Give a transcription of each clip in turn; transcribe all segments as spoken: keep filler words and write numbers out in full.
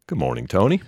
Good morning, Tony.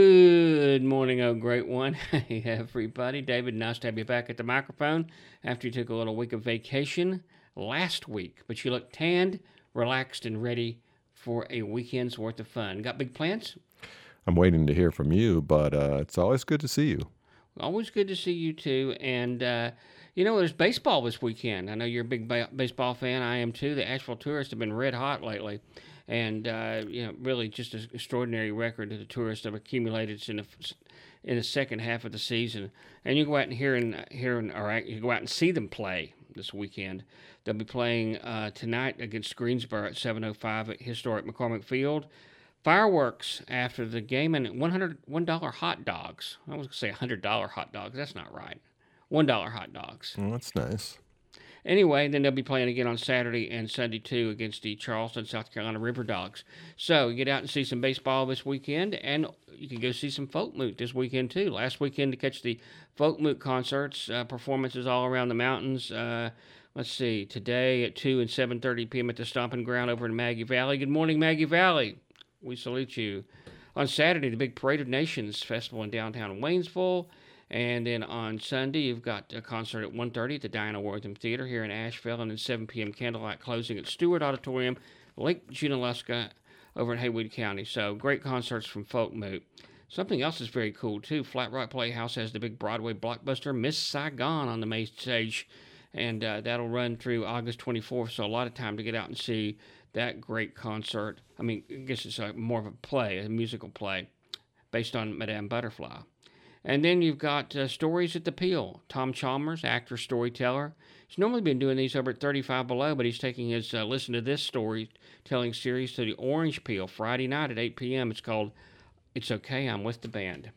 Good morning, oh great one. Hey, everybody. David, nice to have you back at the microphone after you took a little week of vacation last week. But you look tanned, relaxed, and ready for a weekend's worth of fun. Got big plans? I'm waiting to hear from you, but uh, it's always good to see you. Always good to see you too. And, uh, you know, there's baseball this weekend. I know you're a big ba- baseball fan. I am too. The Asheville Tourists have been red hot lately. And, uh, you know, really just an extraordinary record that the Tourists have accumulated in the, in the second half of the season. And you go out and hear and hear and, or you go out and see them play this weekend. They'll be playing uh, tonight against Greensboro at seven oh five at historic McCormick Field. Fireworks after the game, and one hundred one dollar hot dogs. I was going to say one hundred dollar hot dogs. That's not right. one dollar hot dogs. Well, that's nice. Anyway, then they'll be playing again on Saturday and Sunday, too, against the Charleston, South Carolina River Dogs. So you get out and see some baseball this weekend, and you can go see some folk moot this weekend, too. Last weekend to catch the folk moot concerts, uh, performances all around the mountains. Uh, let's see, today at two and seven thirty p.m. at the Stomping Ground over in Maggie Valley. Good morning, Maggie Valley. We salute you. On Saturday, the big Parade of Nations Festival in downtown Waynesville. And then on Sunday, you've got a concert at one thirty at the Diana Wortham Theater here in Asheville. And then seven p.m. candlelight closing at Stewart Auditorium, Lake Junaluska over in Haywood County. So great concerts from Folk Moot. Something else is very cool, too. Flat Rock Playhouse has the big Broadway blockbuster Miss Saigon on the main stage. And uh, that'll run through August twenty-fourth. So a lot of time to get out and see that great concert. I mean, I guess it's a, more of a play, a musical play, based on Madame Butterfly. And then you've got uh, Stories at the Peel. Tom Chalmers, actor, storyteller. He's normally been doing these over at thirty-five Below, but he's taking his uh, Listen to This storytelling series to the Orange Peel Friday night at eight p.m. It's called It's Okay, I'm With the Band.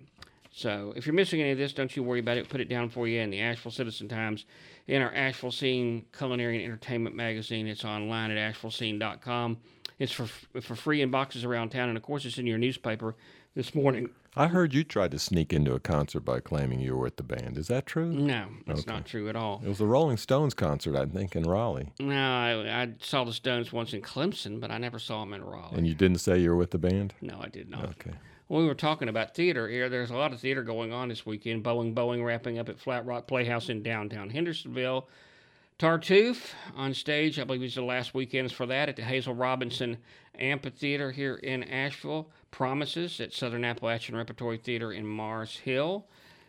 So if you're missing any of this, don't you worry about it. Put it down for you in the Asheville Citizen Times, in our Asheville Scene Culinary and Entertainment magazine. It's online at asheville scene dot com. It's for for free in boxes around town, and of course it's in your newspaper this morning. I heard you tried to sneak into a concert by claiming you were with the band. Is that true? No, that's Okay. not true at all. It was a Rolling Stones concert, I think, in Raleigh. No, I, I saw the Stones once in Clemson, but I never saw them in Raleigh. And you didn't say you were with the band? No, I did not. Okay. When we were talking about theater here, there's a lot of theater going on this weekend. Boeing Boeing wrapping up at Flat Rock Playhouse in downtown Hendersonville. Tartuffe on stage, I believe it's the last weekends for that, at the Hazel Robinson Amphitheater here in Asheville. Promises at Southern Appalachian Repertory Theater in Mars Hill.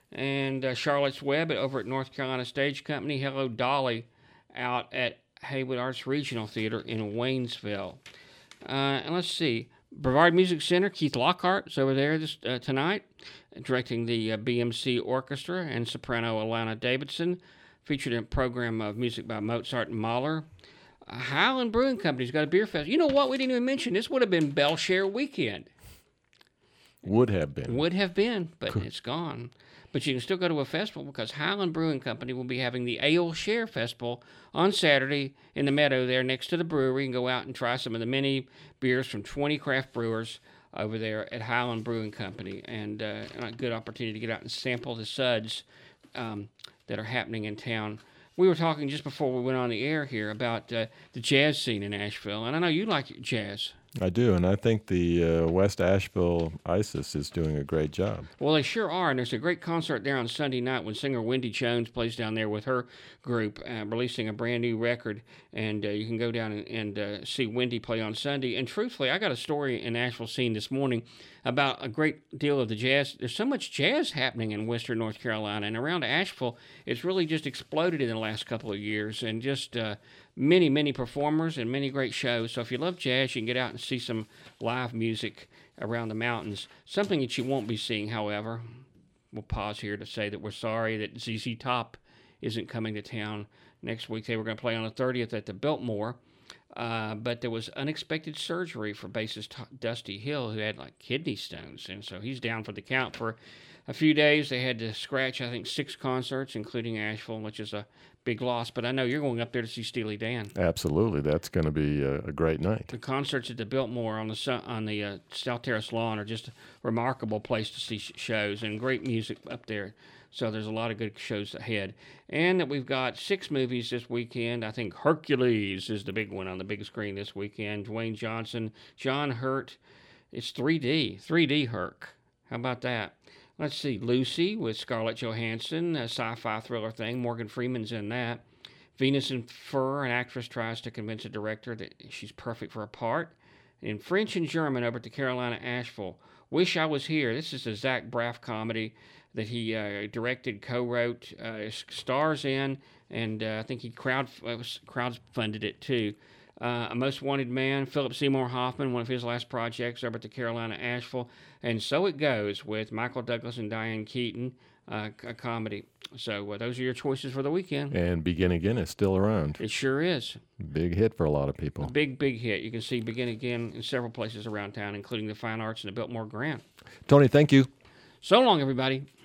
And uh, Charlotte's Web at, over at North Carolina Stage Company. Hello Dolly out at Haywood Arts Regional Theater in Waynesville. Uh, and let's see. Brevard Music Center, Keith Lockhart is over there this uh, tonight, directing the uh, B M C Orchestra, and soprano Alana Davidson, featured in a program of music by Mozart and Mahler. Uh, Highland Brewing Company's got a beer fest. You know what? We didn't even mention this. Would have been Belshare weekend. Would have been. Would have been, but it's gone. But you can still go to a festival because Highland Brewing Company will be having the Ale Share Festival on Saturday in the meadow there next to the brewery, and go out and try some of the many beers from twenty craft brewers over there at Highland Brewing Company. And uh, a good opportunity to get out and sample the suds um, that are happening in town. We were talking just before we went on the air here about uh, the jazz scene in Asheville, and I know you like jazz. I do, and I think the uh, West Asheville ISIS is doing a great job. Well, they sure are, and there's a great concert there on Sunday night when singer Wendy Jones plays down there with her group, uh, releasing a brand new record, and uh, you can go down and, and uh, see Wendy play on Sunday. And truthfully, I got a story in Asheville Scene this morning about a great deal of the jazz. There's so much jazz happening in western North Carolina, and around Asheville, it's really just exploded in the last couple of years, and just uh, many, many performers and many great shows. So if you love jazz, you can get out and see some live music around the mountains. Something that you won't be seeing, however, we'll pause here to say that we're sorry that Z Z Top isn't coming to town next week. They were going to play on the thirtieth at the Biltmore, uh, but there was unexpected surgery for bassist Dusty Hill, who had like kidney stones, and so he's down for the count for a few days. They had to scratch, I think, six concerts, including Asheville, which is a big loss. But I know you're going up there to see Steely Dan. Absolutely, that's going to be a, a great night. The concerts at the Biltmore on the su- on the uh, South Terrace lawn are just a remarkable place to see sh- shows, and great music up there. So there's a lot of good shows ahead. And that we've got six movies this weekend. I think Hercules is the big one on the big screen this weekend. Dwayne Johnson, John Hurt, It's three D, three D Herc. How about that? Let's see, Lucy with Scarlett Johansson, a sci-fi thriller thing. Morgan Freeman's in that. Venus in Fur, an actress tries to convince a director that she's perfect for a part. In French and German, over at the Carolina Asheville, Wish I Was Here. This is a Zach Braff comedy that he uh, directed, co-wrote, uh, stars in, and uh, I think he crowd uh, crowdfunded it too. Uh, a Most Wanted Man, Philip Seymour Hoffman, one of his last projects over at the Carolina Asheville. And So It Goes with Michael Douglas and Diane Keaton, uh, a comedy. So uh, those are your choices for the weekend. And Begin Again is still around. It sure is. Big hit for a lot of people. A big, big hit. You can see Begin Again in several places around town, including the Fine Arts and the Biltmore Grant. Tony, thank you. So long, everybody.